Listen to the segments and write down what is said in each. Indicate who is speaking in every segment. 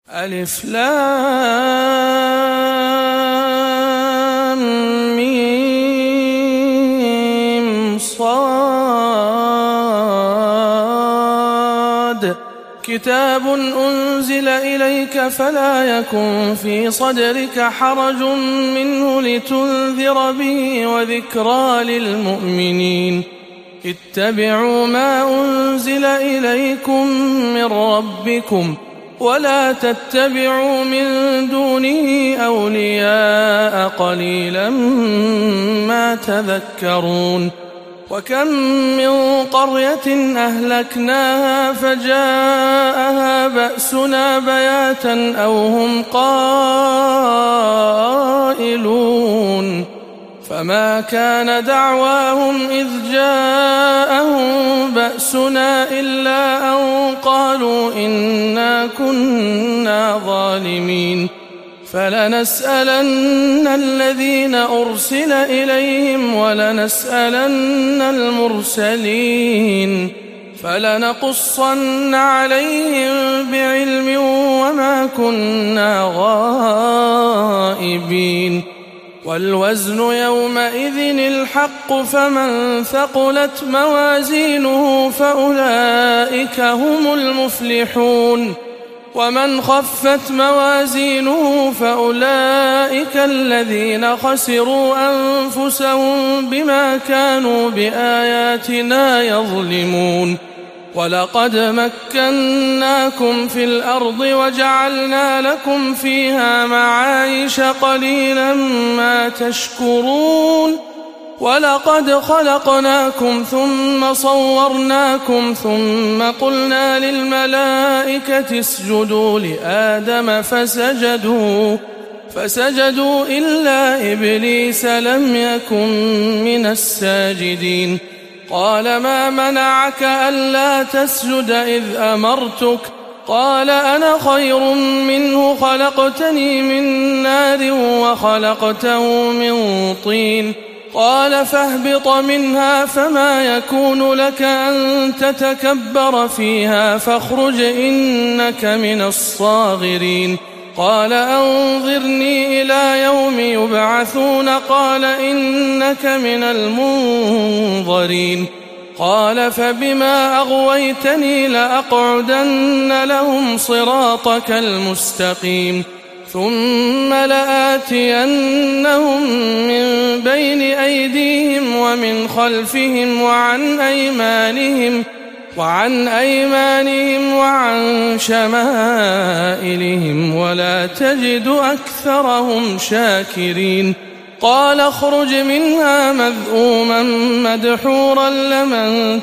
Speaker 1: ألف لام ميم صاد كتاب أنزل إليك فلا يكن في صدرك حرج منه لتنذر به وذكرى للمؤمنين اتبعوا ما أنزل إليكم من ربكم ولا تتبعوا من دونه أولياء قليلا ما تذكرون وكم من قرية أهلكناها فجاءها بأسنا بياتا أو هم قائلون فما كان دعواهم إذ جاءهم بأسنا إلا أن قالوا إنا كنا ظالمين فلنسألن الذين أرسل إليهم ولنسألن المرسلين فلنقصن عليهم بعلم وما كنا غائبين والوزن يومئذ الحق فمن ثقلت موازينه فأولئك هم المفلحون ومن خفت موازينه فأولئك الذين خسروا أنفسهم بما كانوا بآياتنا يظلمون ولقد مكناكم في الأرض وجعلنا لكم فيها معايش قليلا ما تشكرون ولقد خلقناكم ثم صورناكم ثم قلنا للملائكة اسجدوا لآدم فسجدوا إلا إبليس لم يكن من الساجدين قال ما منعك ألا تسجد إذ أمرتك قال أنا خير منه خلقتني من نار وخلقته من طين قال فاهبط منها فما يكون لك أن تتكبر فيها فاخرج إنك من الصاغرين قال أنظرني إلى يوم يبعثون قال إنك من المنظرين قال فبما أغويتني لأقعدن لهم صراطك المستقيم ثم لآتينهم من بين أيديهم ومن خلفهم وعن أيمانهم وعن شمائلهم ولا تجد أكثرهم شاكرين قال اخرج منها مذءوما مدحورا لمن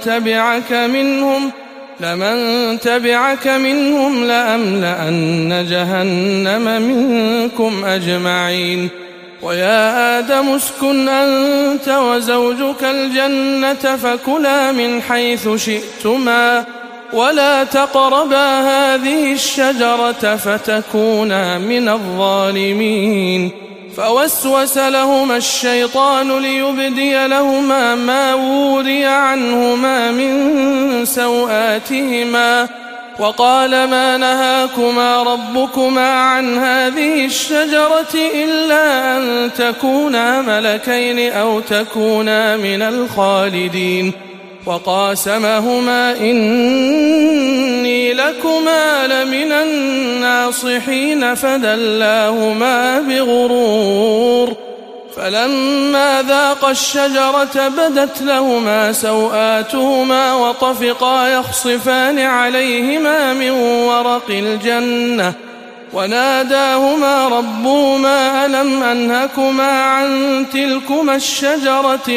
Speaker 1: تبعك منهم لأملأن جهنم منكم أجمعين ويا آدم اسكن أنت وزوجك الجنة فكلا من حيث شئتما ولا تقربا هذه الشجرة فتكونا من الظالمين فوسوس لهما الشيطان ليبدي لهما ما وري عنهما من سوآتهما وقال ما نهاكما ربكما عن هذه الشجرة إلا أن تكونا ملكين أو تكونا من الخالدين وقاسمهما إني لكما لمن الناصحين فدلاهما بغرور فلما ذاقا الشجرة بدت لهما سوآتهما وطفقا يخصفان عليهما من ورق الجنة وناداهما ربهما ألم أنهكما عن تلكما الشجرة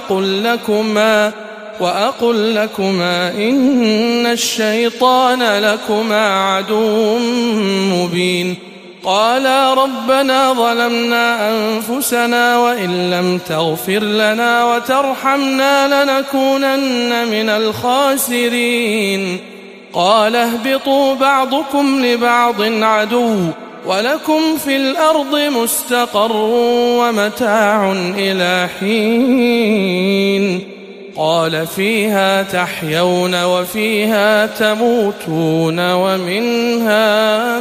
Speaker 1: وأقل لكما إن الشيطان لكما عدو مبين قالا ربنا ظلمنا أنفسنا وإن لم تغفر لنا وترحمنا لنكونن من الخاسرين قال اهبطوا بعضكم لبعض عدو ولكم في الأرض مستقر ومتاع إلى حين قال فيها تحيون وفيها تموتون ومنها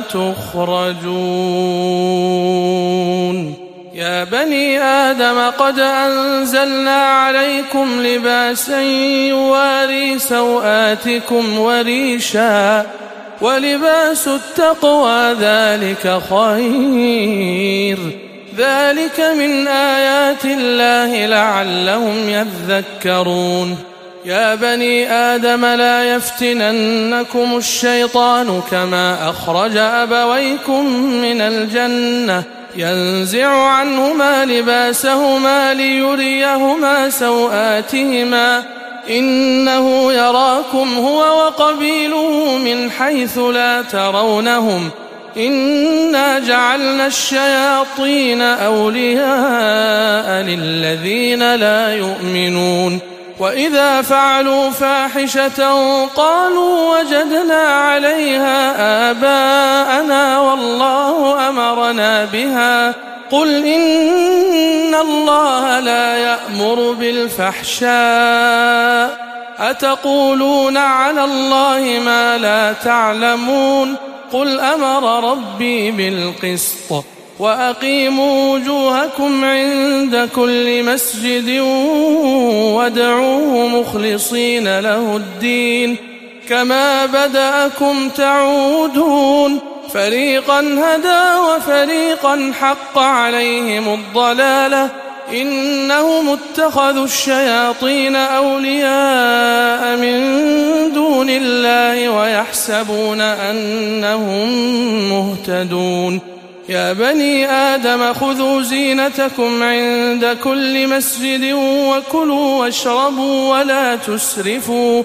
Speaker 1: تخرجون. يا بني آدم قد أنزلنا عليكم لباسا يواري سوآتكم وريشا ولباس التقوى ذلك خير ذلك من آيات الله لعلهم يذكرون. يا بني آدم لا يفتننكم الشيطان كما أخرج أبويكم من الجنة ينزع عنهما لباسهما ليريهما سوآتهما إنه يراكم هو وقبيله من حيث لا ترونهم إنا جعلنا الشياطين أولياء للذين لا يؤمنون. وإذا فعلوا فاحشة قالوا وجدنا عليها آباءنا والله أمرنا بها قل إن الله لا يأمر بالفحشاء أتقولون على الله ما لا تعلمون قل أمر ربي بالقسط وأقيموا وجوهكم عند كل مسجد وادعوه مخلصين له الدين كما بدأكم تعودون فريقا هدى وفريقا حق عليهم الضلالة إنهم اتخذوا الشياطين أولياء من دون الله ويحسبون أنهم مهتدون. يا بني آدم خذوا زينتكم عند كل مسجد وكلوا واشربوا ولا تسرفوا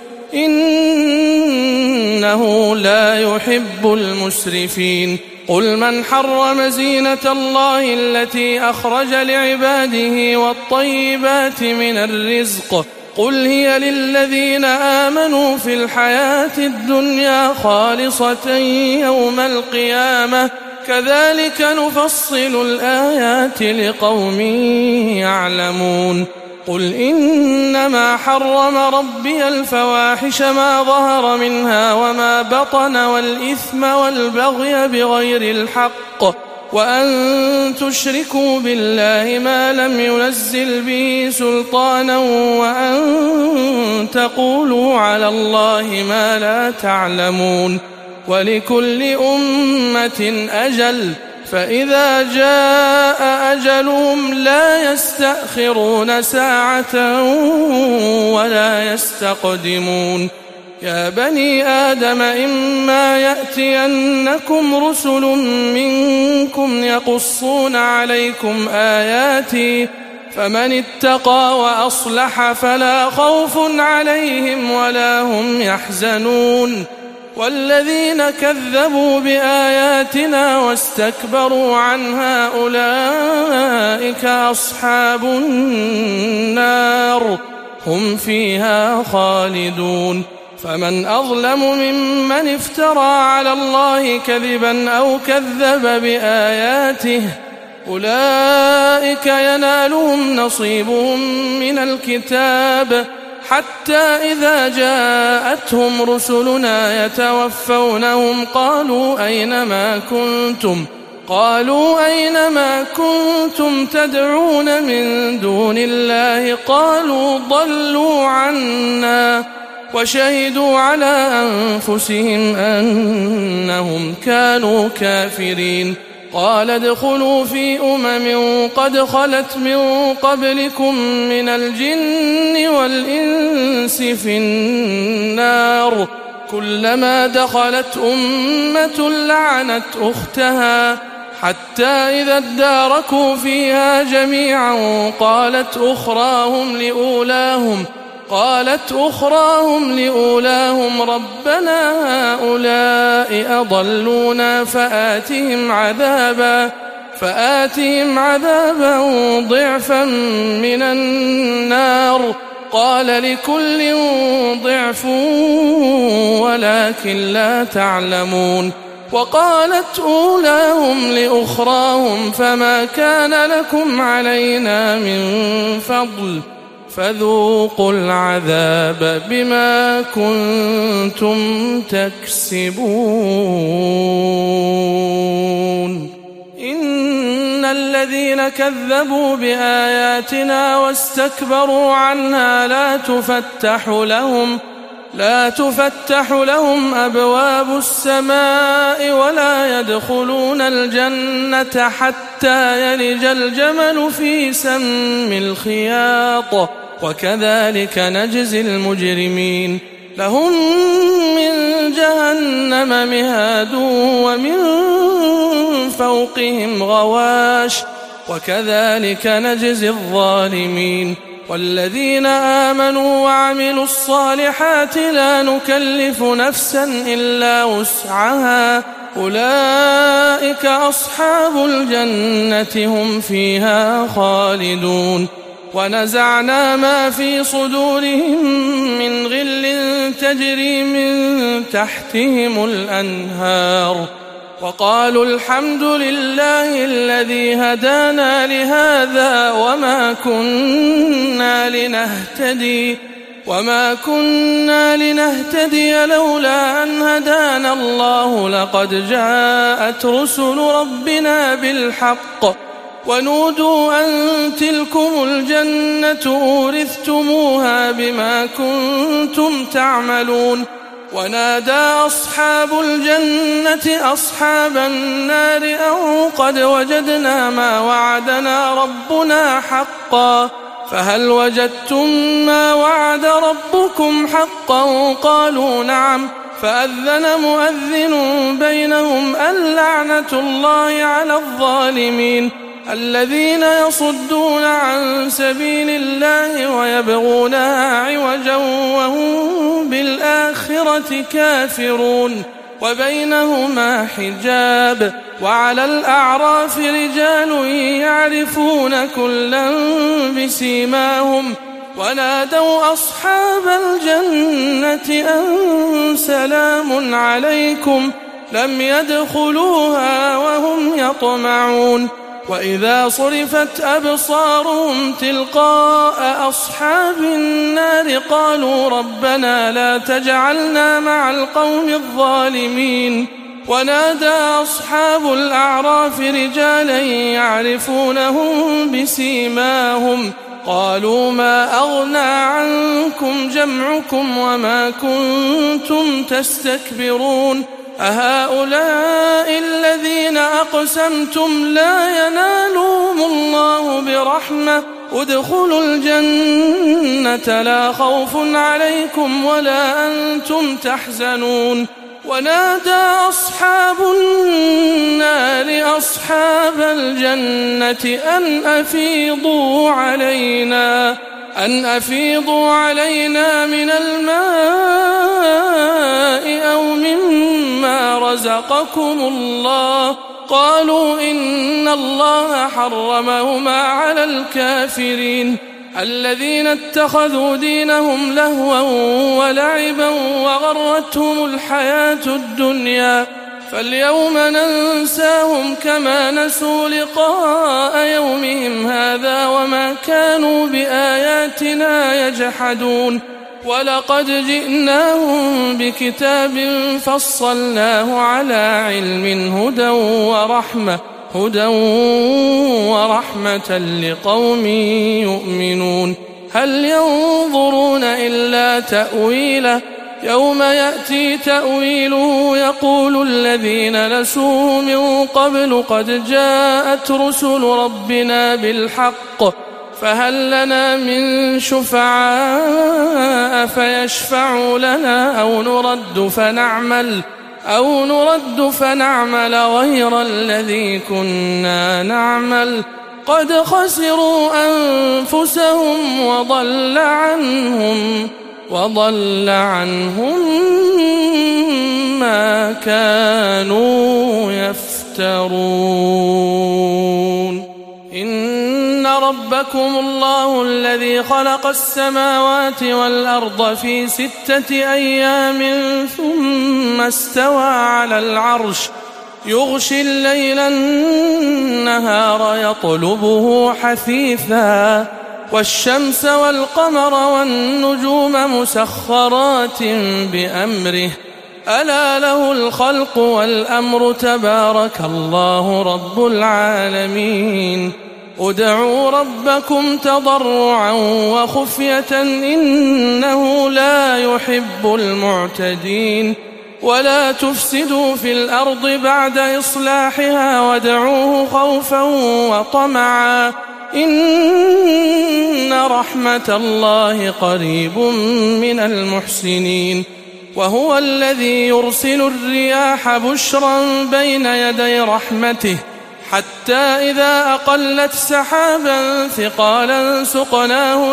Speaker 1: إنه لا يحب المسرفين. قل من حرم زينة الله التي أخرج لعباده والطيبات من الرزق قل هي للذين آمنوا في الحياة الدنيا خالصة يوم القيامة كذلك نفصل الآيات لقوم يعلمون. قل إنما حرم ربي الفواحش ما ظهر منها وما بطن والإثم والبغي بغير الحق وأن تشركوا بالله ما لم ينزل به سلطانا وأن تقولوا على الله ما لا تعلمون. ولكل أمة أجل فإذا جاء أجلهم لا يستأخرون ساعة ولا يستقدمون. يا بني آدم إما يأتينكم رسل منكم يقصون عليكم آياتي فمن اتقى وأصلح فلا خوف عليهم ولا هم يحزنون. والذين كذبوا بآياتنا واستكبروا عنها أولئك أصحاب النار هم فيها خالدون. فمن أظلم ممن افترى على الله كذبا أو كذب بآياته أولئك ينالهم نصيبهم من الكتاب حتى إذا جاءتهم رسلنا يتوفونهم قالوا أينما كنتم تدعون من دون الله قالوا ضلوا عنا وشهدوا على أنفسهم أنهم كانوا كافرين. قال ادخلوا في قد خلت من قبلكم من الجن والإنس في النار كلما دخلت أمة لعنت أختها حتى إذا اداركوا فيها جميعا قالت أخراهم لأولاهم ربنا هؤلاء أضلونا فآتهم عذابا ضعفا من النار قال لكل ضعف ولكن لا تعلمون. وقالت أولاهم لأخراهم فما كان لكم علينا من فضل فذوقوا العذاب بما كنتم تكسبون. إن الذين كذبوا بآياتنا واستكبروا عنها لا تفتح لهم أبواب السماء ولا يدخلون الجنة حتى يلج الجمل في سم الخياط، وكذلك نجزي المجرمين. لهم من جهنم مهاد ومن فوقهم غواش، وكذلك نجزي الظالمين. والذين آمنوا وعملوا الصالحات لا نكلف نفسا إلا وسعها أولئك أصحاب الجنة هم فيها خالدون. ونزعنا ما في صدورهم من غل تجري من تحتهم الأنهار وقالوا الحمد لله الذي هدانا لهذا وما كنا لنهتدي لولا أن هدانا الله لقد جاءت رسل ربنا بالحق ونودوا أن تلكم الجنة أورثتموها بما كنتم تعملون. ونادى أصحاب الجنة أصحاب النار أن قد وجدنا ما وعدنا ربنا حقا فهل وجدتم ما وعد ربكم حقا؟ قالوا نعم. فأذن مؤذن بينهم اللعنة الله على الظالمين الذين يصدون عن سبيل الله ويبغونها عوجا وهم بالآخرة كافرون. وبينهما حجاب. وعلى الأعراف رجال يعرفون كلا بسيماهم ونادوا أصحاب الجنة أن سلام عليكم لم يدخلوها وهم يطمعون. وإذا صرفت أبصارهم تلقاء أصحاب النار قالوا ربنا لا تجعلنا مع القوم الظالمين. ونادى أصحاب الأعراف رجالا يعرفونهم بسيماهم قالوا ما أغنى عنكم جمعكم وما كنتم تستكبرون أهؤلاء الذين أقسمتم لا ينالهم الله برحمة ادخلوا الجنة لا خوف عليكم ولا أنتم تحزنون. ونادى أصحاب النار أصحاب الجنة أن أفيضوا علينا من الماء أو مما رزقكم الله قالوا إن الله حرمهما على الكافرين الذين اتخذوا دينهم لهوا ولعبا وغرتهم الحياة الدنيا فاليوم ننساهم كما نسوا لقاء يومهم هذا وما كانوا بآياتنا يجحدون. ولقد جئناهم بكتاب فصلناه على علم هدى ورحمة لقوم يؤمنون. هل ينظرون إلا تأويله يوم يأتي تأويله يقول الذين نسوه من قبل قد جاءت رسل ربنا بالحق فهل لنا من شفعاء فيشفعوا لنا أو نرد فنعمل غير الذي كنا نعمل قد خسروا أنفسهم وضل عنهم ما كانوا يفترون. إن ربكم الله الذي خلق السماوات والأرض في 6 أيام ثم استوى على العرش يغشي الليل النهار يطلبه حثيثا والشمس والقمر والنجوم مسخرات بأمره ألا له الخلق والأمر تبارك الله رب العالمين ادعوا ربكم تضرعا وخفية إنه لا يحب المعتدين ولا تفسدوا في الأرض بعد إصلاحها وادعوه خوفا وطمعا إن رحمة الله قريب من المحسنين وهو الذي يرسل الرياح بشرا بين يدي رحمته حتى إذا أقلت سحابا ثقالا سقناه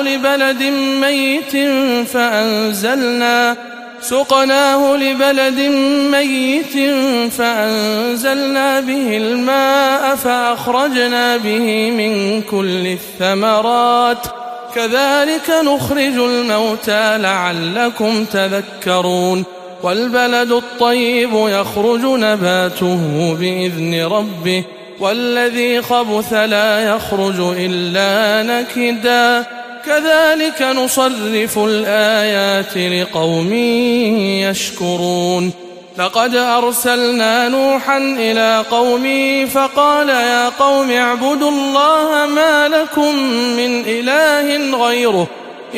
Speaker 1: لبلد ميت فأنزلنا به الماء فأخرجنا به من كل الثمرات كذلك نخرج الموتى لعلكم تذكرون والبلد الطيب يخرج نباته بإذن ربه والذي خبث لا يخرج إلا نكدا كذلك نصرف الآيات لقوم يشكرون لقد أرسلنا نوحا إلى قومه فقال يا قوم اعبدوا الله ما لكم من إله غيره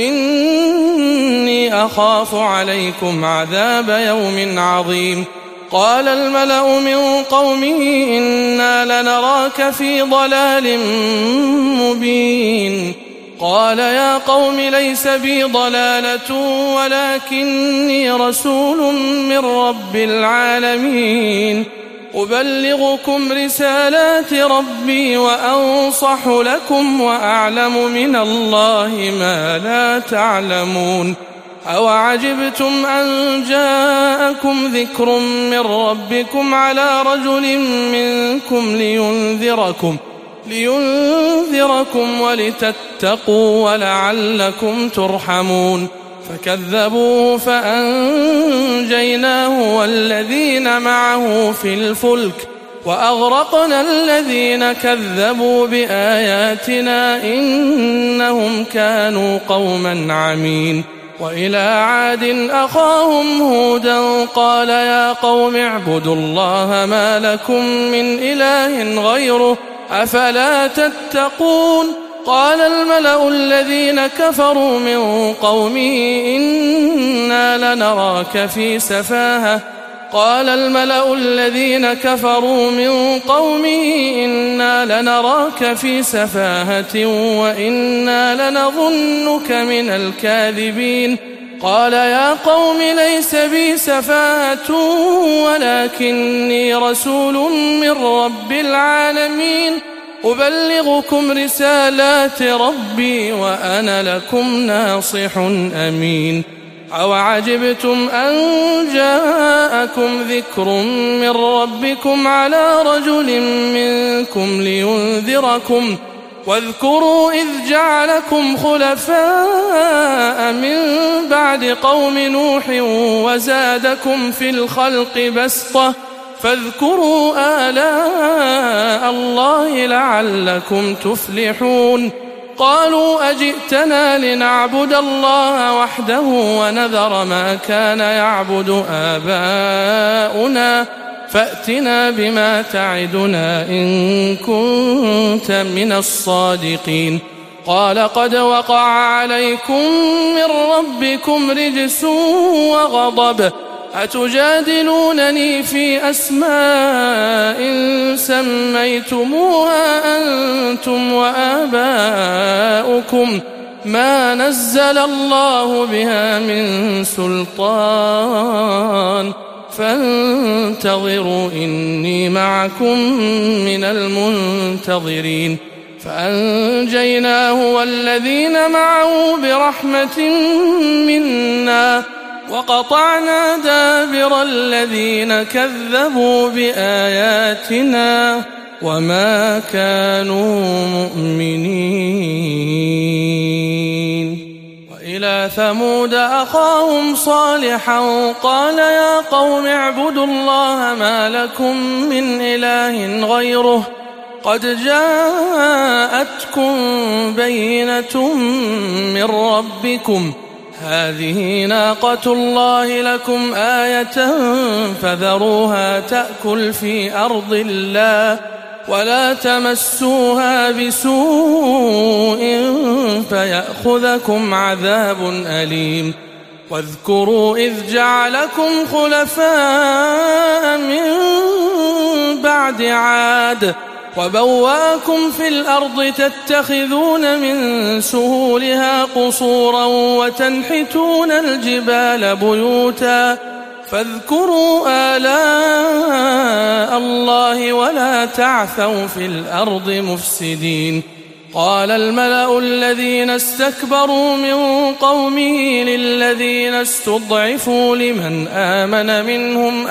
Speaker 1: إني أخاف عليكم عذاب يوم عظيم قال الملأ من قومه إنا لنراك في ضلال مبين قال يا قوم ليس بي ضلالة ولكني رسول من رب العالمين أبلغكم رسالات ربي وأنصح لكم وأعلم من الله ما لا تعلمون أوعجبتم أن جاءكم ذكر من ربكم على رجل منكم لينذركم ولتتقوا ولعلكم ترحمون فكذبوه فأنجيناه والذين معه في الفلك وأغرقنا الذين كذبوا بآياتنا إنهم كانوا قوما عمين وإلى عاد أخاهم هودا قال يا قوم اعبدوا الله ما لكم من إله غيره أفلا تتقون قال الملأ الذين كفروا من قومه إنا لنراك في سفاهة وإنا لنظنك من الكاذبين قال يا قوم ليس بي سفاهة ولكني رسول من رب العالمين أبلغكم رسالات ربي وأنا لكم ناصح أمين أوعجبتم أن جاءكم ذكر من ربكم على رجل منكم لينذركم واذكروا إذ جعلكم خلفاء من بعد قوم نوح وزادكم في الخلق بسطة فاذكروا آلاء الله لعلكم تفلحون قالوا أجئتنا لنعبد الله وحده ونذر ما كان يعبد آباؤنا فأتنا بما تعدنا إن كنت من الصادقين قال قد وقع عليكم من ربكم رجس وغضب أتجادلونني في أسماء سميتموها أنتم وآباؤكم ما نزل الله بها من سلطان فانتظروا إني معكم من المنتظرين فأنجيناه والذين معه برحمة منا وقطعنا دابر الذين كذبوا بآياتنا وما كانوا مؤمنين وإلى ثمود أخاهم صالحا قال يا قوم اعبدوا الله ما لكم من إله غيره قد جاءتكم بينة من ربكم هذه ناقة الله لكم آية فذروها تأكل في أرض الله ولا تمسوها بسوء فيأخذكم عذاب أليم واذكروا إذ جعلكم خلفاء من بعد عاد وبوأكم في الأرض تتخذون من سهولها قصورا وتنحتون الجبال بيوتا فاذكروا آلاء الله ولا تعثوا في الأرض مفسدين قال الملأ الذين استكبروا من قومه للذين استضعفوا لمن آمن منهم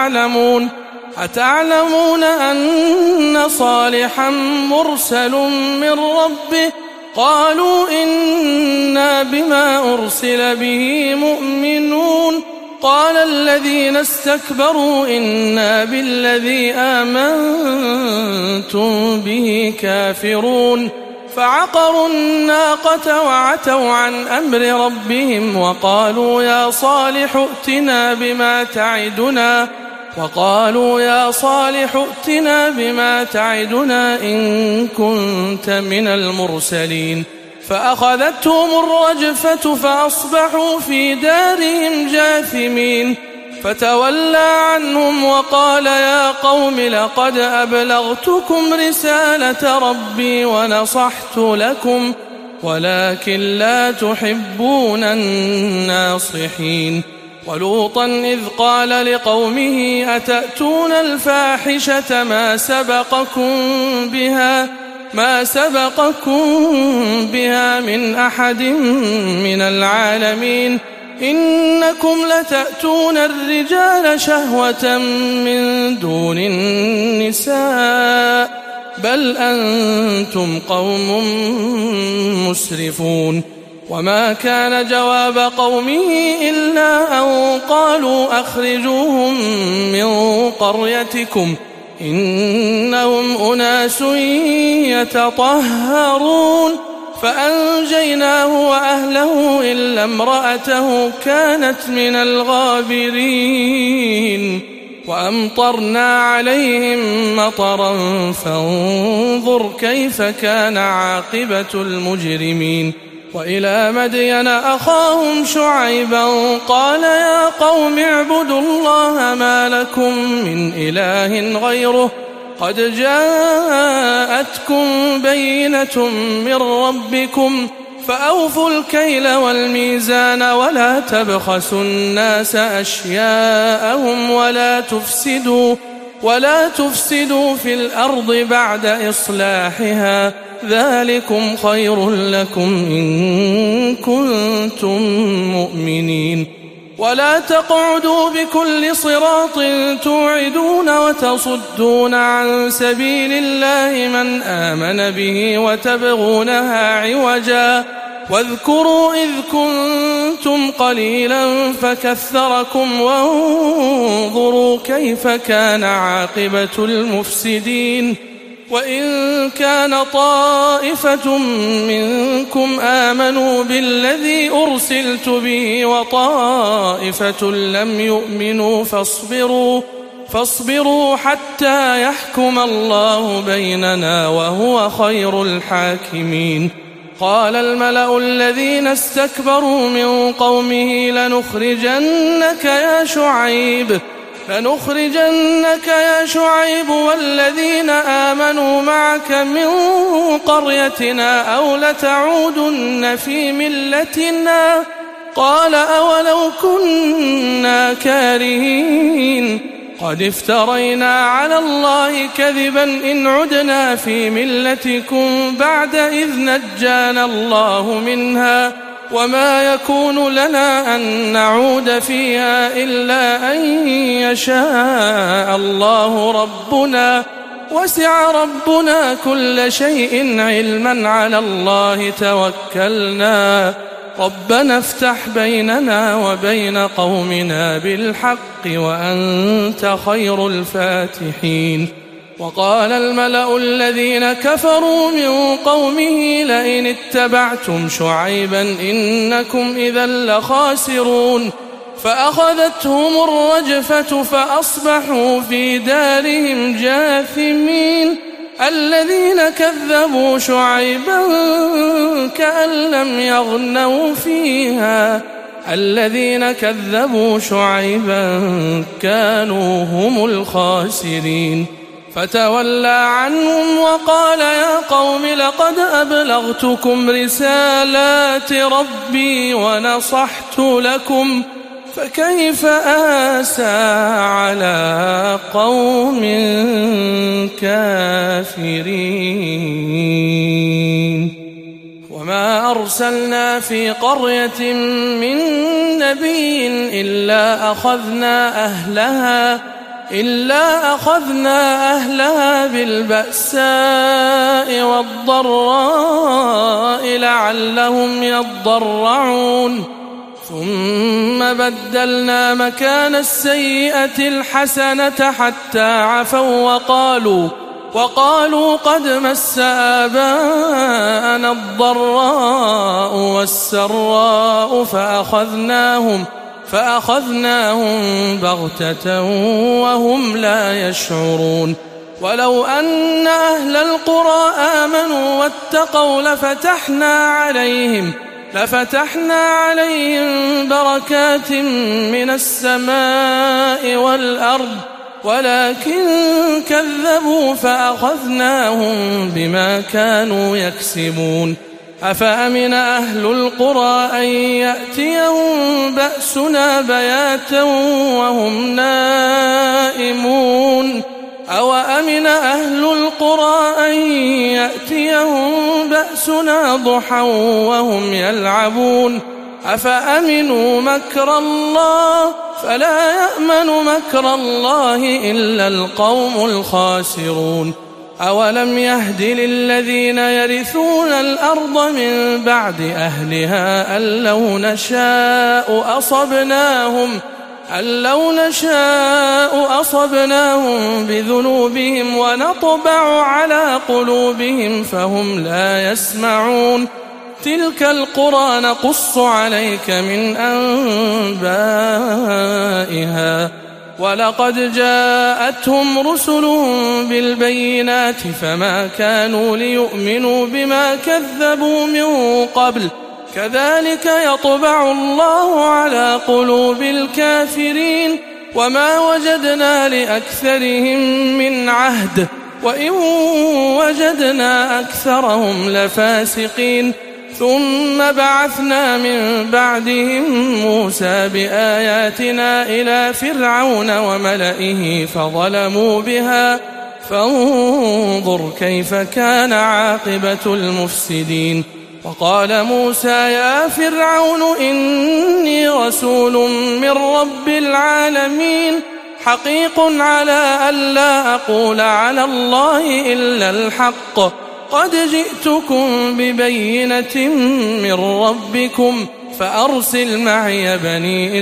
Speaker 1: أتعلمون أن صالحا مرسل من ربه قالوا إنا بما أرسل به مؤمنون قال الذين استكبروا إنا بالذي آمنتم به كافرون فعقروا الناقة وعتوا عن أمر ربهم وقالوا يا صالح ائتنا بما تعدنا إن كنت من المرسلين فأخذتهم الرجفة فأصبحوا في دارهم جاثمين فتولى عنهم وقال يا قوم لقد أبلغتكم رسالة ربي ونصحت لكم ولكن لا تحبون الناصحين ولوطا إذ قال لقومه أتأتون الفاحشة ما سبقكم بها من أحد من العالمين إنكم لتأتون الرجال شهوة من دون النساء بل أنتم قوم مسرفون وما كان جواب قومه إلا أن قالوا أخرجوهم من قريتكم إنهم أناس يتطهرون فأنجيناه وأهله إلا امرأته كانت من الغابرين وأمطرنا عليهم مطرا فانظر كيف كان عاقبة المجرمين وإلى مدين أخاهم شعيبا قال يا قوم اعبدوا الله ما لكم من إله غيره قد جاءتكم بينة من ربكم فأوفوا الكيل والميزان ولا تبخسوا الناس أشياءهم ولا تفسدوا في الأرض بعد إصلاحها ذلكم خير لكم إن كنتم مؤمنين ولا تقعدوا بكل صراط توعدون وتصدون عن سبيل الله من آمن به وتبغونها عوجا واذكروا إذ كنتم قليلا فكثركم وانظروا كيف كان عاقبة المفسدين وإن كان طائفة منكم آمنوا بالذي أرسلت به وطائفة لم يؤمنوا فاصبروا حتى يحكم الله بيننا وهو خير الحاكمين قال الملأ الذين استكبروا من قومه لنخرجنك يا شعيب والذين آمنوا معك من قريتنا أو لتعودن في ملتنا قال أولو كنا كارهين قد افترينا على الله كذبا إن عدنا في ملتكم بعد إذ نجانا الله منها وما يكون لنا أن نعود فيها إلا أن يشاء الله ربنا وسع ربنا كل شيء علما على الله توكلنا ربنا افتح بيننا وبين قومنا بالحق وأنت خير الفاتحين وقال الملأ الذين كفروا من قومه لئن اتبعتم شعيبا إنكم إذا لخاسرون فأخذتهم الرجفة فأصبحوا في دارهم جاثمين الذين كذبوا شعيبا كأن لم يغنوا فيها الذين كذبوا شعيبا كانوا هم الخاسرين فتولى عنهم وقال يا قوم لقد أبلغتكم رسالات ربي ونصحت لكم فكيف آسى على قوم كافرين وما أرسلنا في قرية من نبي إلا أخذنا أهلها بالبأساء والضراء لعلهم يضرعون ثم بدلنا مكان السيئة الحسنة حتى عفوا وقالوا قد مس آباءنا الضراء والسراء فأخذناهم بغتة وهم لا يشعرون ولو أن أهل القرى آمنوا واتقوا لفتحنا عليهم بركات من السماء والأرض ولكن كذبوا فأخذناهم بما كانوا يكسبون أفأمن أهل القرى أن يأتيهم بأسنا بياتا وهم نائمون أوأمن أهل القرى أن يأتيهم بأسنا ضحى وهم يلعبون أفأمنوا مكر الله فلا يأمن مكر الله إلا القوم الخاسرون أولم يهد للذين يرثون الأرض من بعد أهلها أن لو نشاء أصبناهم بذنوبهم ونطبع على قلوبهم فهم لا يسمعون تلك القرى نقص عليك من أنبائها ولقد جاءتهم رسلهم بالبينات فما كانوا ليؤمنوا بما كذبوا من قبل كذلك يطبع الله على قلوب الكافرين وما وجدنا لأكثرهم من عهد وإن وجدنا أكثرهم لفاسقين ثم بعثنا من بعدهم موسى بآياتنا إلى فرعون وملئه فظلموا بها فانظر كيف كان عاقبة المفسدين وقال موسى يا فرعون إني رسول من رب العالمين حقيق على ألا أقول على الله إلا الحق قد جئتكم ببينة من ربكم فأرسل معي بني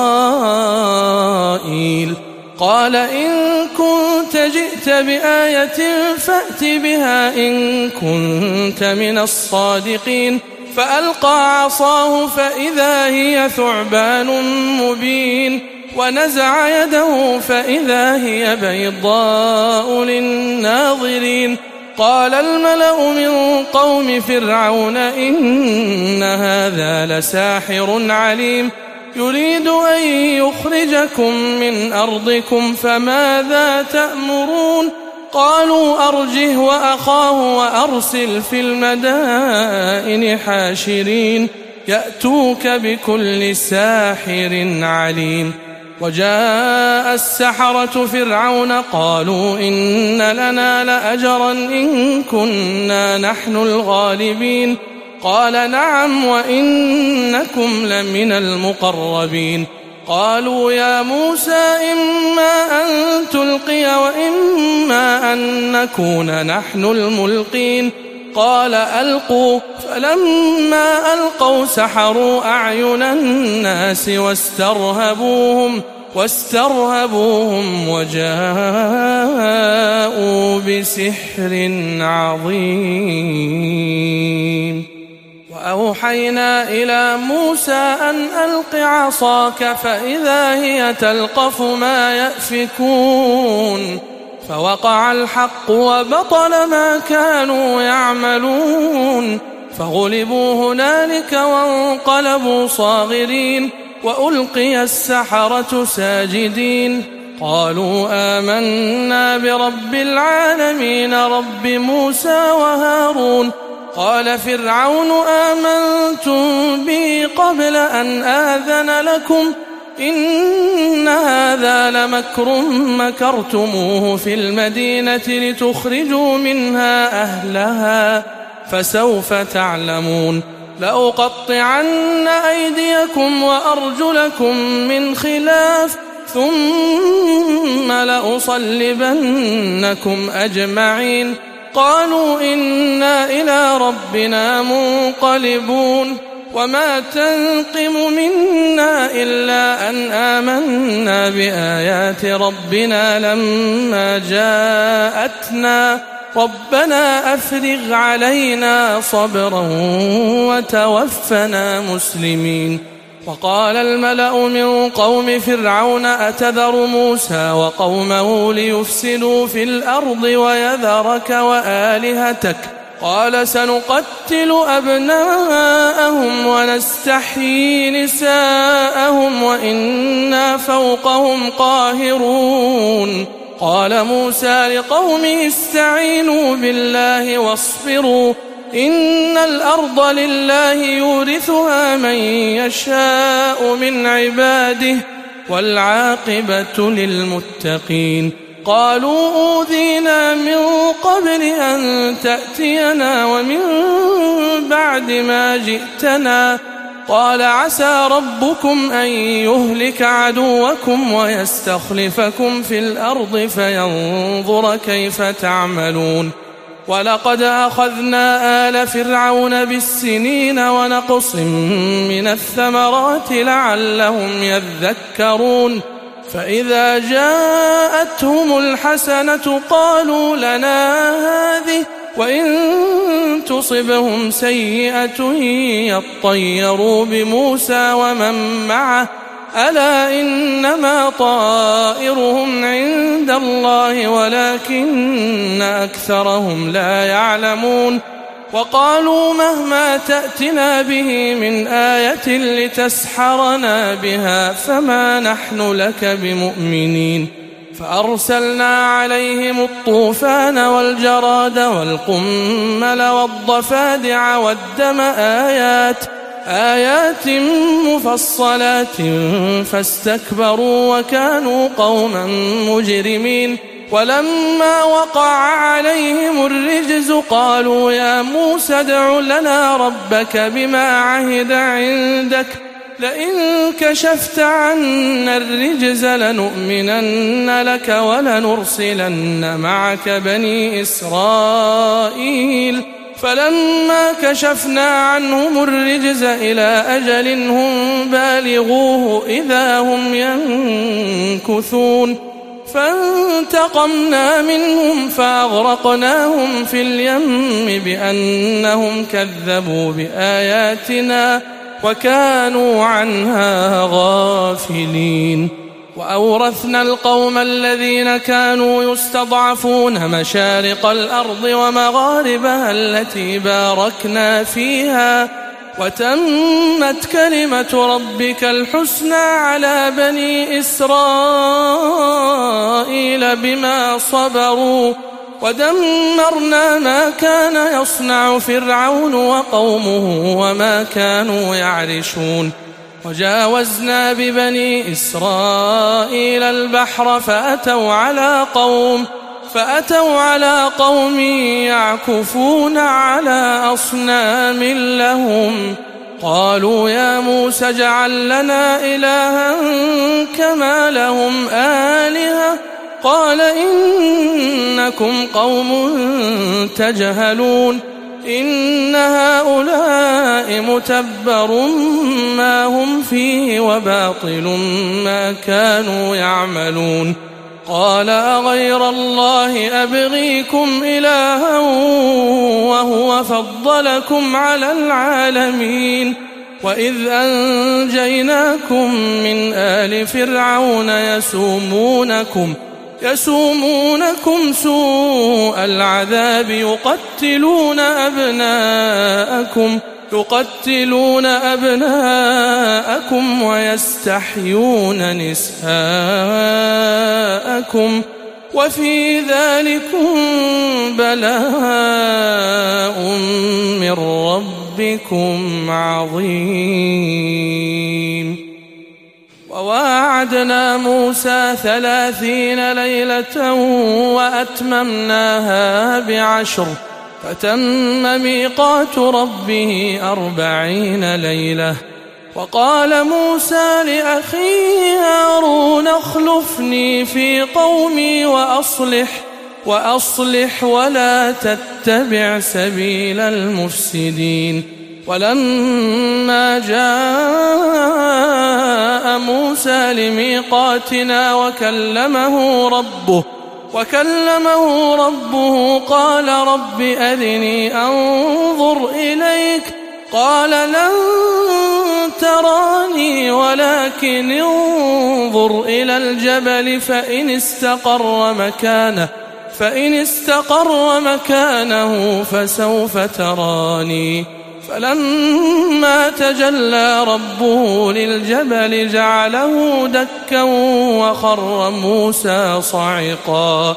Speaker 1: إسرائيل قال إن كنت جئت بآية فأت بها إن كنت من الصادقين فألقى عصاه فإذا هي ثعبان مبين ونزع يده فإذا هي بيضاء للناظرين قال الملأ من قوم فرعون إن هذا لساحر عليم يريد أن يخرجكم من أرضكم فماذا تأمرون قالوا أرجه وأخاه وأرسل في المدائن حاشرين يأتوك بكل ساحر عليم وجاء السحرة فرعون قالوا إن لنا لأجرا إن كنا نحن الغالبين قال نعم وإنكم لمن المقربين قالوا يا موسى إما أن تلقي وإما أن نكون نحن الملقين قال ألقوا فلما ألقوا سحروا أعين الناس واسترهبوهم وجاءوا بسحر عظيم. وأوحينا إلى موسى أن ألق عصاك فإذا هي تلقف ما يأفكون فوقع الحق وبطل ما كانوا يعملون فغلبوا هنالك وانقلبوا صاغرين وألقي السحرة ساجدين قالوا آمنا برب العالمين رب موسى وهارون. قال فرعون آمنتم بي قبل أن آذن لكم إن هذا لمكر مكرتموه في المدينة لتخرجوا منها أهلها فسوف تعلمون. لأقطعن أيديكم وأرجلكم من خلاف ثم لأصلبنكم أجمعين. قالوا إنا إلى ربنا منقلبون. وما تنقم منا إلا أن آمنا بآيات ربنا لما جاءتنا ربنا أفرغ علينا صبرا وتوفنا مسلمين. وقال الملأ من قوم فرعون أتذر موسى وقومه ليفسدوا في الأرض ويذرك وآلهتك قال سنقتل أبناءهم ونستحيي نساءهم وإنا فوقهم قاهرون. قال موسى لقومه استعينوا بالله واصبروا إن الأرض لله يورثها من يشاء من عباده والعاقبة للمتقين. قالوا أوذينا من قبل أن تأتينا ومن بعد ما جئتنا قال عسى ربكم أن يهلك عدوكم ويستخلفكم في الأرض فينظر كيف تعملون. ولقد أخذنا آل فرعون بالسنين ونقص من الثمرات لعلهم يذكرون. فإذا جاءتهم الحسنة قالوا لنا هذه وإن تصبهم سيئة يطيروا بموسى ومن معه ألا إنما طائرهم عند الله ولكن أكثرهم لا يعلمون. وقالوا مهما تأتنا به من آية لتسحرنا بها فما نحن لك بمؤمنين. فأرسلنا عليهم الطوفان والجراد والقمل والضفادع والدم آيات مفصلات فاستكبروا وكانوا قوما مجرمين. ولما وقع عليهم الرجز قالوا يا موسى ادع لنا ربك بما عهد عندك لئن كشفت عنا الرجز لنؤمنن لك ولنرسلن معك بني إسرائيل. فلما كشفنا عنهم الرجز إلى أجل هم بالغوه إذا هم ينكثون. فانتقمنا منهم فأغرقناهم في اليم بأنهم كذبوا بآياتنا وكانوا عنها غافلين. وأورثنا القوم الذين كانوا يستضعفون مشارق الأرض ومغاربها التي باركنا فيها وتمت كلمة ربك الحسنى على بني إسرائيل بما صبروا ودمرنا ما كان يصنع فرعون وقومه وما كانوا يعرشون. وجاوزنا ببني إسرائيل البحر فأتوا على قوم يعكفون على أصنام لهم قالوا يا موسى اجعل لنا إلها كما لهم آلهة قال إنكم قوم تجهلون. إن هؤلاء متبر ما هم فيه وباطل ما كانوا يعملون قال أغير الله أبغيكم إلها وهو فضلكم على العالمين وإذ أنجيناكم من آل فرعون يسومونكم سوء العذاب يقتلون أبناءكم ويستحيون نساءكم وفي ذلكم بلاء من ربكم عظيم. وواعدنا موسى 30 ليلة وأتممناها ب10 فتم ميقات ربه 40 ليلة. وقال موسى لأخيه هارون اخلفني في قومي وأصلح ولا تتبع سبيل المفسدين. ولما جاء موسى لميقاتنا وكلمه ربه قال رب أرني أنظر إليك قال لن تراني ولكن انظر إلى الجبل فإن استقر مكانه فسوف تراني. فلما تجلى ربه للجبل جعله دكا وخر موسى صعقا.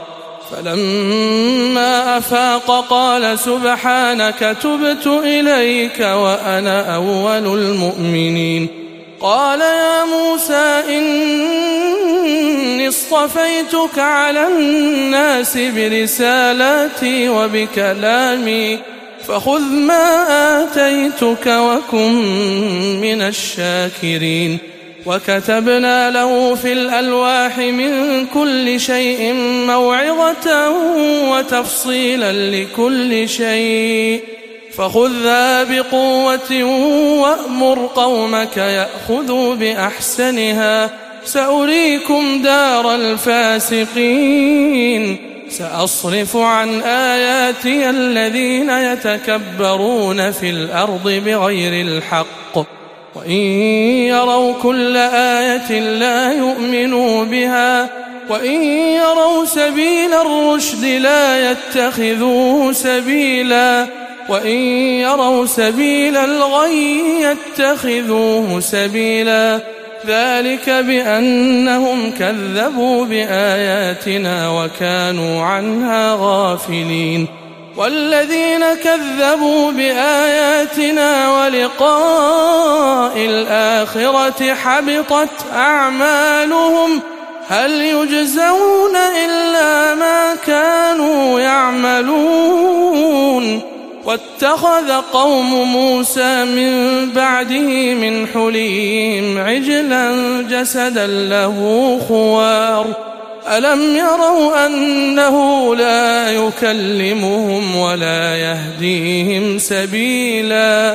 Speaker 1: فلما أفاق قال سبحانك تبت إليك وأنا أول المؤمنين. قال يا موسى إني اصطفيتك على الناس برسالاتي وبكلامي فخذ ما آتيتك وكن من الشاكرين. وكتبنا له في الألواح من كل شيء موعظة وتفصيلا لكل شيء فخذها بقوة وأمر قومك يأخذوا بأحسنها سأريكم دار الفاسقين. سأصرف عن آياتي الذين يتكبرون في الأرض بغير الحق وإن يروا كل آية لا يؤمنوا بها وإن يروا سبيل الرشد لا يتخذوه سبيلا وإن يروا سبيل الغي يتخذوه سبيلا. ذلك بأنهم كذبوا بآياتنا وكانوا عنها غافلين. والذين كذبوا بآياتنا ولقاء الآخرة حبطت أعمالهم هل يجزون إلا ما كانوا يعملون. واتخذ قوم موسى من بعده من حليهم عجلا جسدا له خوار ألم يروا أنه لا يكلمهم ولا يهديهم سبيلا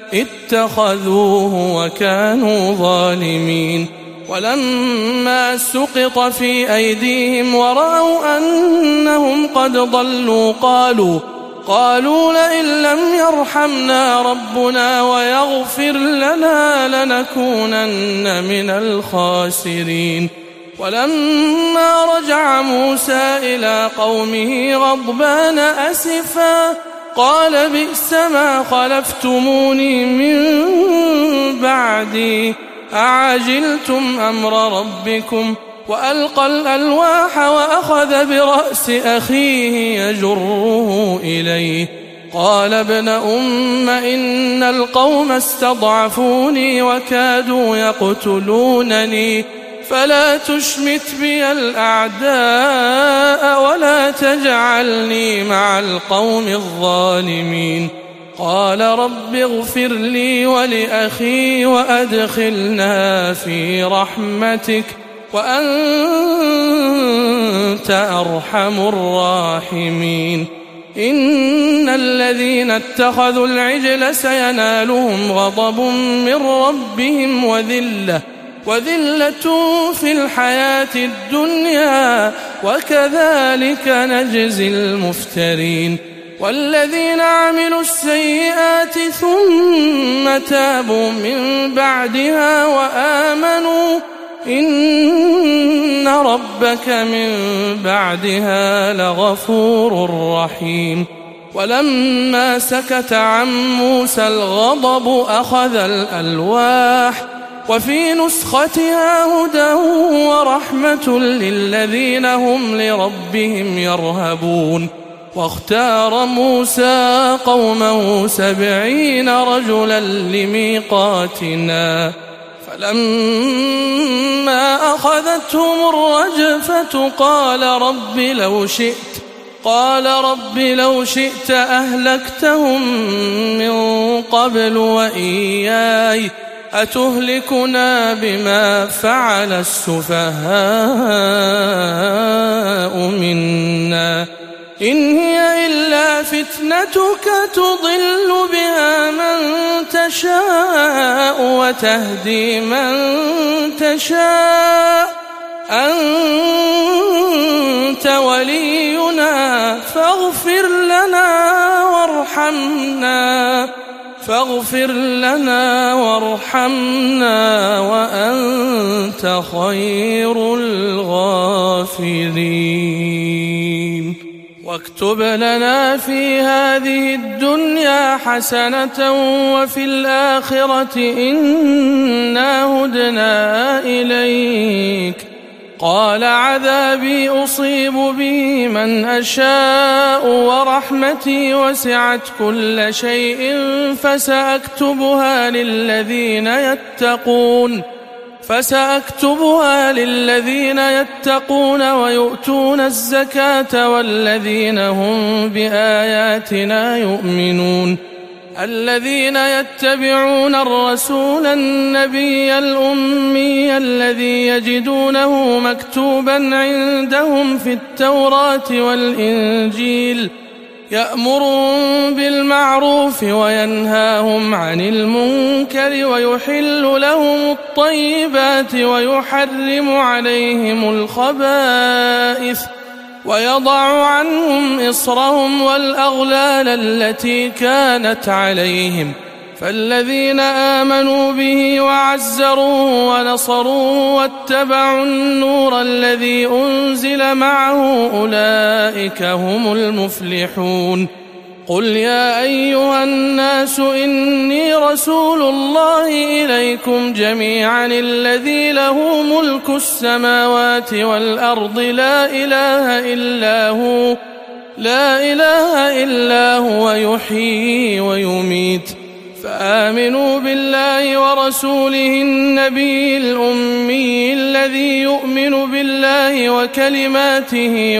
Speaker 1: اتخذوه وكانوا ظالمين. ولما سقط في أيديهم ورأوا أنهم قد ضلوا قالوا لئن لم يرحمنا ربنا ويغفر لنا لنكونن من الخاسرين. ولما رجع موسى إلى قومه غضبان أسفا قال بئس ما خلفتموني من بعدي أعجلتم أمر ربكم. وألقى الألواح وأخذ برأس أخيه يجره إليه قال ابن أم إن القوم استضعفوني وكادوا يقتلونني فلا تشمت بي الأعداء ولا تجعلني مع القوم الظالمين. قال رب اغفر لي ولأخي وأدخلنا في رحمتك وأنت أرحم الراحمين. إن الذين اتخذوا العجل سينالهم غضب من ربهم وذلة في الحياة الدنيا وكذلك نجزي المفترين والذين عملوا السيئات ثم تابوا من بعدها وآمنوا إن ربك من بعدها لغفور رحيم ولما سكت عن موسى الغضب أخذ الألواح وفي نسختها هدى ورحمة للذين هم لربهم يرهبون واختار موسى قومه 70 رجلا لميقاتنا فلما أخذتهم الرجفة قال رب لو شئت أهلكتهم من قبل وإياي أتهلكنا بما فعل السفهاء منا إن هي إلا فتنتك تضل بها من تشاء وتهدي من تشاء أنت ولينا فاغفر لنا وارحمنا وأنت خير الغافرين واكتب لنا في هذه الدنيا حسنة وفي الآخرة إنا هدنا إليك قال عذابي أصيب به من أشاء ورحمتي وسعت كل شيء فسأكتبها للذين يتقون ويؤتون الزكاة والذين هم بآياتنا يؤمنون الذين يتبعون الرسول النبي الأمي الذي يجدونه مكتوبا عندهم في التوراة والإنجيل يأمرهم بالمعروف وينهاهم عن المنكر ويحل لهم الطيبات ويحرم عليهم الخبائث ويضع عنهم إصرهم والأغلال التي كانت عليهم فالذين آمنوا به وعزروه ونصروه واتبعوا النور الذي أنزل معه أولئك هم المفلحون قل يا أيها الناس إني رسول الله إليكم جميعا الذي له ملك السماوات والأرض لا إله إلا هو يحيي ويميت فآمنوا بالله ورسوله النبي الأمي الذي يؤمن بالله وكلماته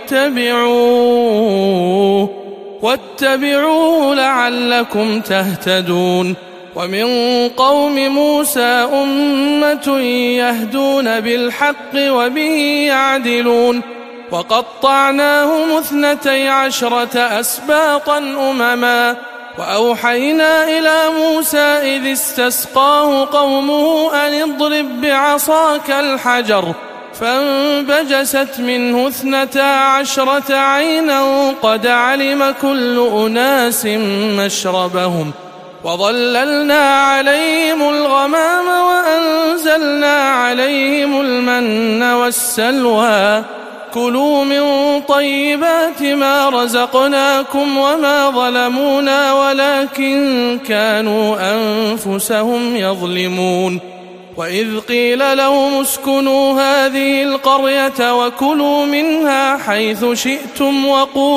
Speaker 1: واتبعوه لعلكم تهتدون ومن قوم موسى أمة يهدون بالحق وبه يعدلون وقطعناهم 12 أسباطا أمما وأوحينا إلى موسى إذ استسقاه قومه أن اضرب بعصاك الحجر فانبجست منه 12 عينا قد علم كل أناس مشربهم وظللنا عليهم الغمام وأنزلنا عليهم المن والسلوى كلوا من طيبات ما رزقناكم وما ظلمونا ولكن كانوا أنفسهم يظلمون وإذ قيل لهم اسكنوا هذه القرية وكلوا منها حيث شئتم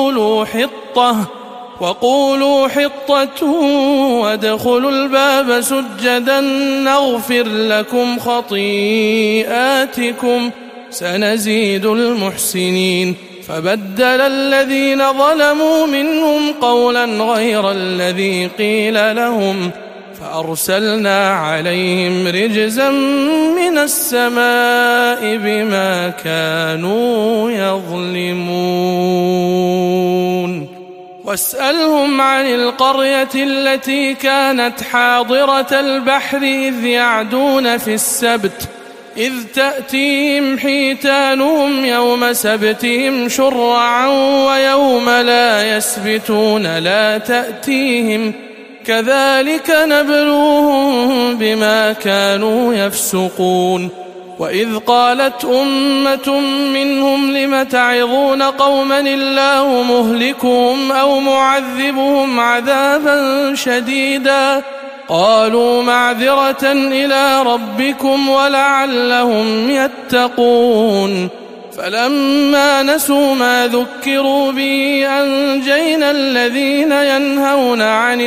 Speaker 1: وقولوا حطة وادخلوا الباب سجدا نغفر لكم خطيئاتكم سنزيد المحسنين فبدل الذين ظلموا منهم قولا غير الذي قيل لهم فأرسلنا عليهم رجزا من السماء بما كانوا يظلمون واسألهم عن القرية التي كانت حاضرة البحر إذ يعدون في السبت إذ تأتيهم حيتانهم يوم سبتهم شرعا ويوم لا يسبتون لا تأتيهم كذلك نبلوهم بما كانوا يفسقون وإذ قالت أمة منهم لم تعظون قوما الله مهلكهم أو معذبهم عذابا شديدا قالوا معذرة إلى ربكم ولعلهم يتقون فلما نسوا ما ذكروا به أنجينا الذين ينهون عن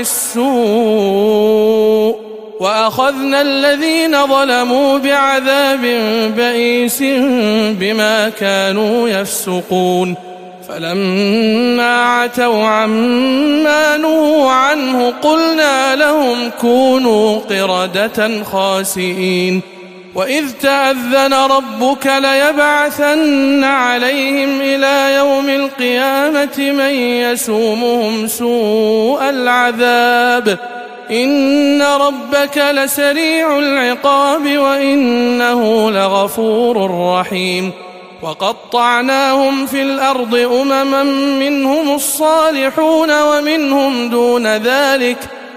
Speaker 1: السوء وأخذنا الذين ظلموا بعذاب بئيس بما كانوا يفسقون فلما عتوا عما نهوا عنه قلنا لهم كونوا قردة خاسئين وإذ تأذن ربك ليبعثن عليهم إلى يوم القيامة من يسومهم سوء العذاب إن ربك لسريع العقاب وإنه لغفور رحيم وقطعناهم في الأرض أمما منهم الصالحون ومنهم دون ذلك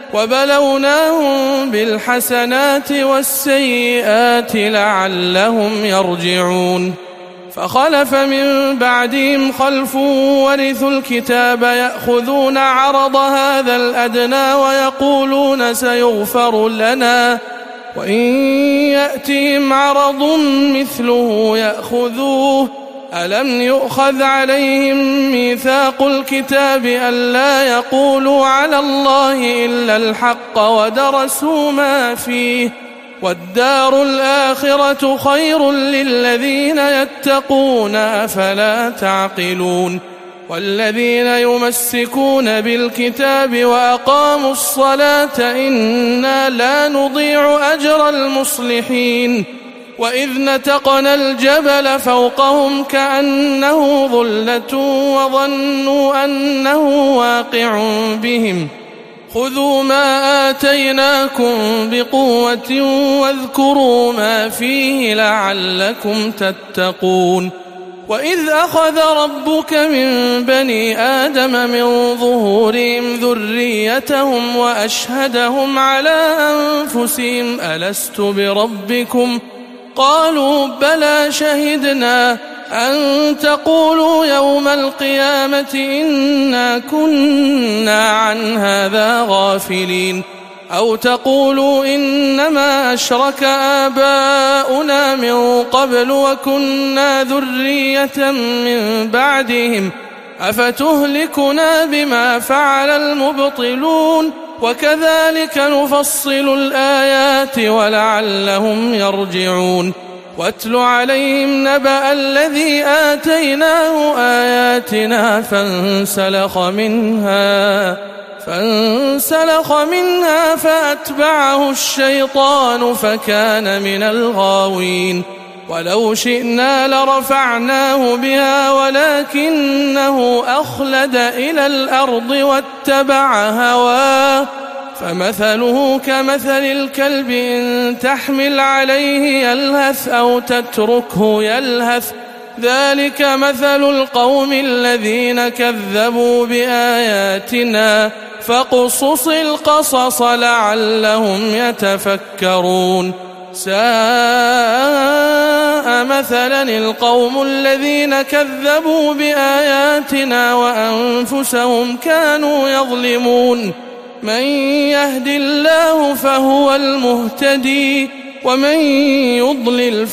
Speaker 1: وبلوناهم بالحسنات والسيئات لعلهم يرجعون فخلف من بعدهم خلف ورثوا الكتاب يأخذون عرض هذا الأدنى ويقولون سيغفر لنا وإن يأتهم عرض مثله يأخذوه ألم يؤخذ عليهم ميثاق الكتاب ألا يقولوا على الله إلا الحق ودرسوا ما فيه والدار الآخرة خير للذين يتقون أفلا تعقلون والذين يمسكون بالكتاب وأقاموا الصلاة إنا لا نضيع أجر المصلحين وإذ نتقنا الجبل فوقهم كأنه ظلة وظنوا أنه واقع بهم خذوا ما آتيناكم بقوة واذكروا ما فيه لعلكم تتقون وإذ أخذ ربك من بني آدم من ظهورهم ذريتهم وأشهدهم على أنفسهم ألست بربكم قالوا بلى شهدنا أن تقولوا يوم القيامة إنا كنا عن هذا غافلين أو تقولوا إنما أشرك آباؤنا من قبل وكنا ذرية من بعدهم أفتهلكنا بما فعل المبطلون وكذلك نفصل الآيات ولعلهم يرجعون واتل عليهم نبأ الذي آتيناه آياتنا فانسلخ منها فأتبعه الشيطان فكان من الغاوين ولو شئنا لرفعناه بها ولكنه أخلد إلى الأرض واتبع هواه فمثله كمثل الكلب إن تحمل عليه يلهث أو تتركه يلهث ذلك مثل القوم الذين كذبوا بآياتنا فاقصص القصص لعلهم يتفكرون ساء مثلا القوم الذين كذبوا بآياتنا وأنفسهم كانوا يظلمون من يهد الله فهو المهتدي ومن يضلل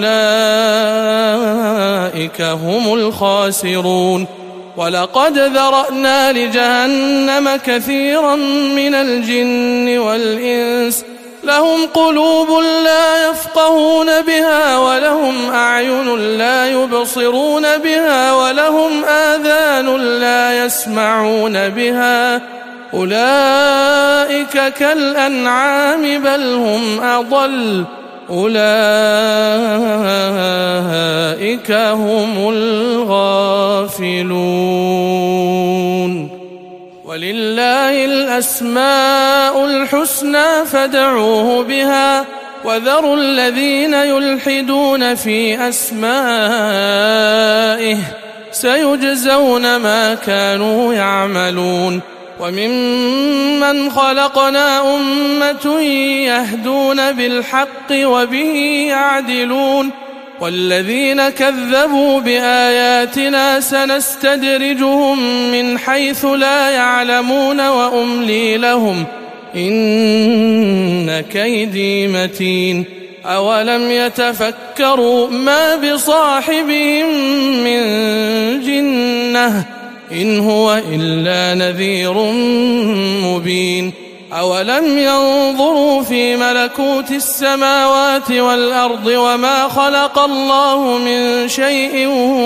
Speaker 1: فأولئك هم الخاسرون ولقد ذرأنا لجهنم كثيرا من الجن والإنس لهم قلوب لا يفقهون بها ولهم أعين لا يبصرون بها ولهم آذان لا يسمعون بها أولئك كالأنعام بل هم أضل أولئك هم الغافلون ولله الأسماء الحسنى فادعوه بها وذروا الذين يلحدون في أسمائه سيجزون ما كانوا يعملون وممن خلقنا أمة يهدون بالحق وبه يعدلون والذين كذبوا بآياتنا سنستدرجهم من حيث لا يعلمون وأملي لهم إن كيدي متين أولم يتفكروا ما بصاحبهم من جنة إن هو إلا نذير مبين أولم ينظروا في ملكوت السماوات والأرض وما خلق الله من شيء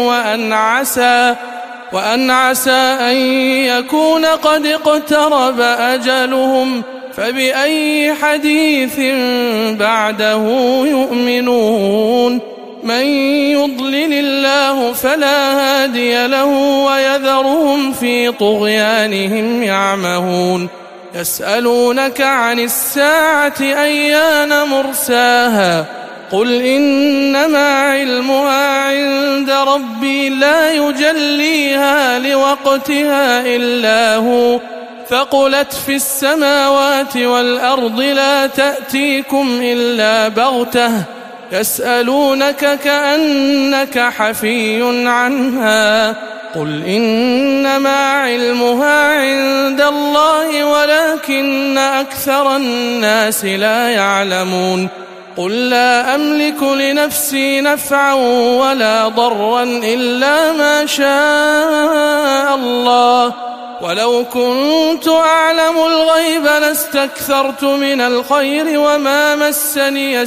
Speaker 1: وأن عسى أن يكون قد اقترب أجلهم فبأي حديث بعده يؤمنون من يضلل الله فلا هادي له ويذرهم في طغيانهم يعمهون يسألونك عن الساعة أيان مرساها قل إنما علمها عند ربي لا يجليها لوقتها إلا هو ثقلت في السماوات والأرض لا تأتيكم إلا بغتة يسألونك كأنك حفي عنها قل إنما علمها عند الله ولكن أكثر الناس لا يعلمون قل لا أملك لنفسي نفعا ولا ضرا إلا ما شاء الله ولو كنت أعلم الغيب لاستكثرت من الخير وما مسني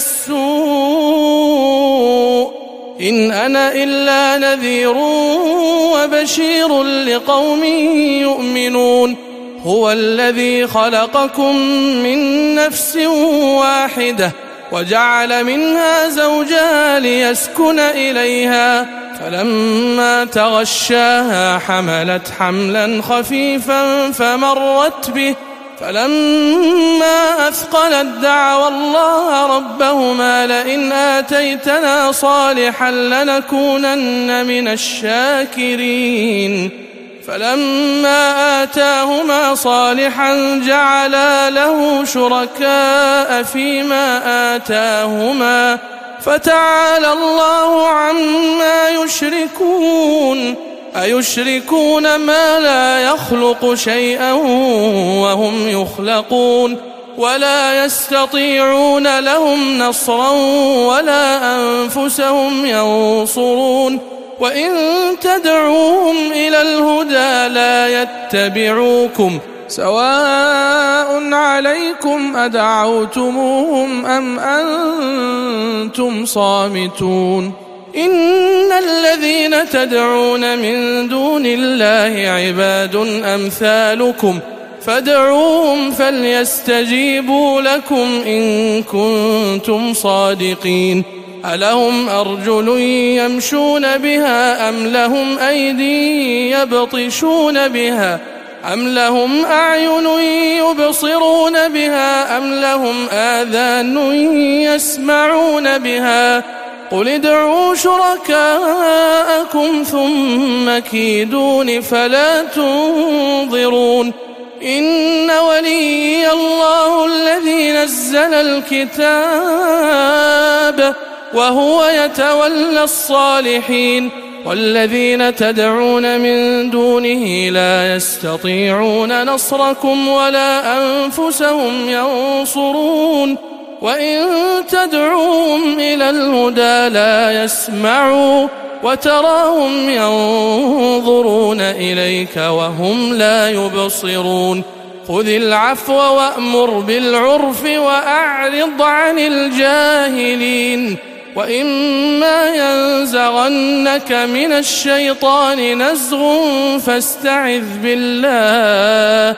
Speaker 1: السوء إن أنا إلا نذير وبشير لقوم يؤمنون هو الذي خلقكم من نفس واحدة وجعل منها زوجها ليسكن إليها فلما تغشاها حملت حملا خفيفا فمرت به فلما أثقلت دعوا الله ربهما لئن آتيتنا صالحا لنكونن من الشاكرين فلما آتاهما صالحا جعلا له شركاء فيما آتاهما فتعالى الله عما يشركون أيشركون ما لا يخلق شيئا وهم يخلقون ولا يستطيعون لهم نصرا ولا أنفسهم ينصرون وإن تدعوهم إلى الهدى لا يتبعوكم سواء عليكم أدعوتموهم أم أنتم صامتون إن الذين تدعون من دون الله عباد أمثالكم فادعوهم فليستجيبوا لكم إن كنتم صادقين ألهم أرجل يمشون بها أم لهم أيدي يبطشون بها أم لهم أعين يبصرون بها أم لهم آذان يسمعون بها قل ادعوا شركاءكم ثم كيدون فلا تنظرون إن وليي الله الذي نزل الكتاب وهو يتولى الصالحين والذين تدعون من دونه لا يستطيعون نصركم ولا أنفسهم ينصرون وإن تدعوهم إلى الهدى لا يسمعوا وتراهم ينظرون إليك وهم لا يبصرون خذ العفو وأمر بالعرف وأعرض عن الجاهلين وإما ينزغنك من الشيطان نزغ فاستعذ بالله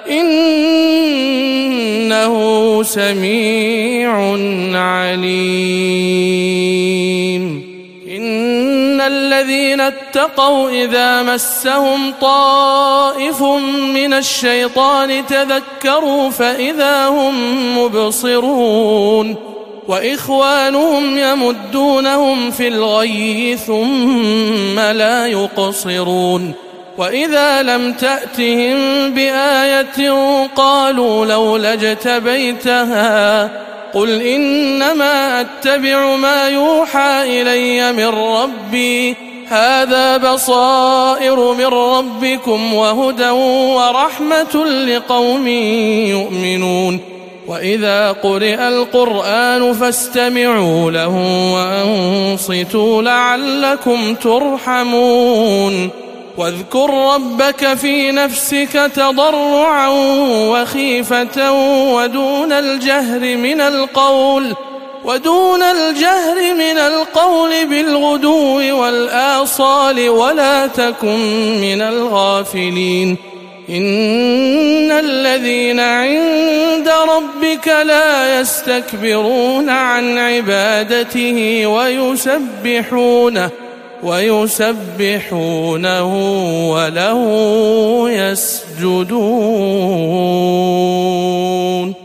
Speaker 1: إنه سميع عليم إن الذين اتقوا إذا مسهم طائف من الشيطان تذكروا فإذا هم مبصرون وإخوانهم يمدونهم في الغي ثم لا يقصرون وإذا لم تأتهم بآية قالوا لولا اجتبيتها قل إنما أتبع ما يوحى إلي من ربي هذا بصائر من ربكم وهدى ورحمة لقوم يؤمنون وإذا قرئ القرآن فاستمعوا له وأنصتوا لعلكم ترحمون واذكر ربك في نفسك تضرعا وخيفة ودون الجهر من القول بالغدو والآصال ولا تكن من الغافلين إن الذين عند ربك لا يستكبرون عن عبادته ويسبحونه وله يسجدون